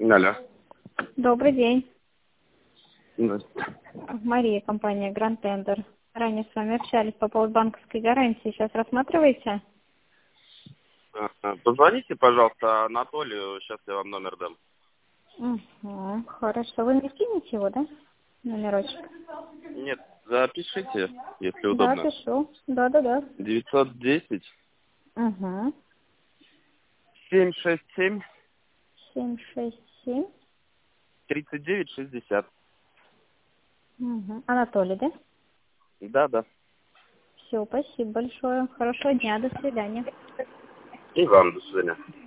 Алло. Добрый день. Здравствуйте. Мария, компания Grand Tender. Ранее с вами общались по поводу банковской гарантии. Сейчас рассматриваете? Позвоните, пожалуйста, Анатолию, сейчас я вам номер дам. Угу, хорошо. Вы мне скинете его, да? Номерочек. Нет, запишите, если Да, удобно. пишу. Да. 910 Угу. 767 767. 3960. Угу. Анатолий, да? Да. Все, спасибо большое. Хорошего дня, до свидания. И вам до свидания.